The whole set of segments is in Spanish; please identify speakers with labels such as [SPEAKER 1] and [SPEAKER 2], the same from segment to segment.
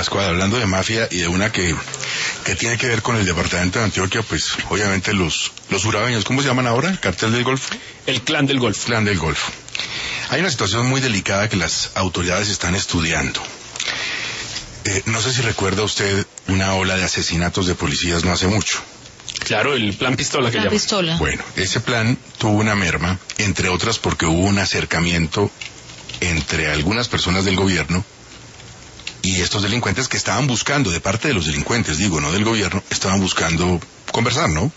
[SPEAKER 1] Pascual, hablando de mafia y de una que tiene que ver con el departamento de Antioquia, pues obviamente los urabeños, ¿cómo se llaman ahora? ¿El cartel del Golfo?
[SPEAKER 2] El Clan del Golfo.
[SPEAKER 1] Clan del Golfo. Hay una situación muy delicada que las autoridades están estudiando. No sé si recuerda usted una ola de asesinatos de policías no hace mucho.
[SPEAKER 2] Claro, el plan pistola que llaman.
[SPEAKER 3] Pistola.
[SPEAKER 1] Bueno, ese plan tuvo una merma, entre otras porque hubo un acercamiento entre algunas personas del gobierno y estos delincuentes que estaban buscando, de parte de los delincuentes, digo, no del gobierno, estaban buscando conversar, ¿no?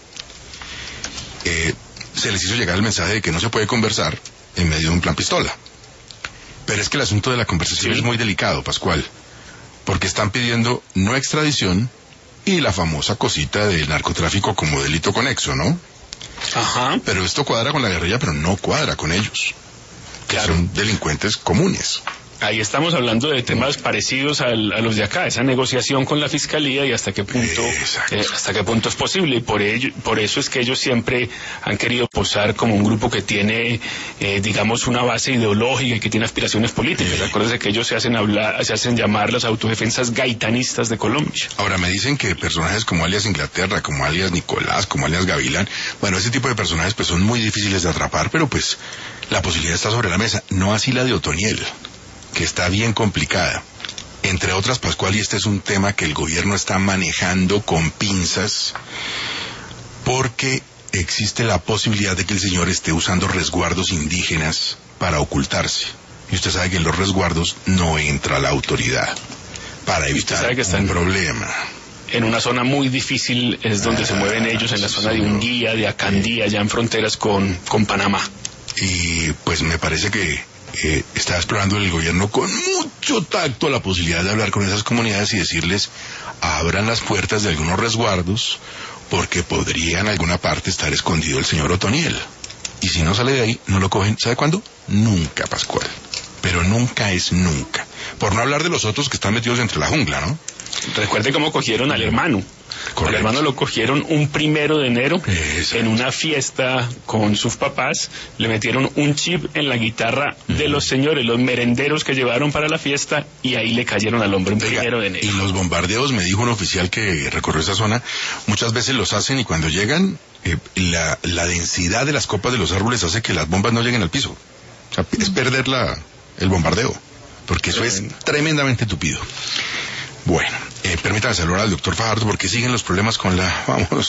[SPEAKER 1] Se les hizo llegar el mensaje de que no se puede conversar en medio de un plan pistola. Pero es que el asunto de la conversación es muy delicado, Pascual, porque están pidiendo no extradición y la famosa cosita del narcotráfico como delito conexo, ¿no?
[SPEAKER 2] Ajá.
[SPEAKER 1] Pero esto cuadra con la guerrilla, pero no cuadra con ellos, que
[SPEAKER 2] Claro.
[SPEAKER 1] son delincuentes comunes.
[SPEAKER 2] Ahí estamos hablando de temas parecidos a los de acá, esa negociación con la fiscalía y hasta qué punto es posible. Y por eso es que ellos siempre han querido posar como un grupo que tiene, digamos, una base ideológica y que tiene aspiraciones políticas. Acuérdense que ellos se hacen llamar las autodefensas gaitanistas de Colombia.
[SPEAKER 1] Ahora me dicen que personajes como alias Inglaterra, como alias Nicolás, como alias Gavilán, bueno, ese tipo de personajes pues son muy difíciles de atrapar, pero pues la posibilidad está sobre la mesa, no así la de Otoniel, que está bien complicada. Entre otras, Pascual, y este es un tema que el gobierno está manejando con pinzas, porque existe la posibilidad de que el señor esté usando resguardos indígenas para ocultarse. Y usted sabe que en los resguardos no entra la autoridad para evitar un problema.
[SPEAKER 2] En una zona muy difícil es donde se mueven ellos, en la zona de Unguía, de Acandía, ya en fronteras con Panamá.
[SPEAKER 1] Y pues me parece que está explorando el gobierno con mucho tacto la posibilidad de hablar con esas comunidades y decirles abran las puertas de algunos resguardos porque podría en alguna parte estar escondido el señor Otoniel, y si no sale de ahí no lo cogen. ¿Sabe cuándo? Nunca, Pascual, pero nunca es nunca, por no hablar de los otros que están metidos entre la jungla, ¿no?
[SPEAKER 2] Recuerde cómo cogieron al hermano.
[SPEAKER 1] Correcto.
[SPEAKER 2] Al hermano lo cogieron un 1 de enero.
[SPEAKER 1] Exacto.
[SPEAKER 2] En una fiesta con sus papás. Le metieron un chip en la guitarra de los señores, los merenderos que llevaron para la fiesta, y ahí le cayeron al hombre un 1 de enero.
[SPEAKER 1] Y los bombardeos, me dijo un oficial que recorrió esa zona, muchas veces los hacen y cuando llegan, la densidad de las copas de los árboles hace que las bombas no lleguen al piso. O sea, es perder el bombardeo, porque eso es tremendamente tupido. Bueno, permítame saludar al doctor Fajardo porque siguen los problemas con la... Vamos.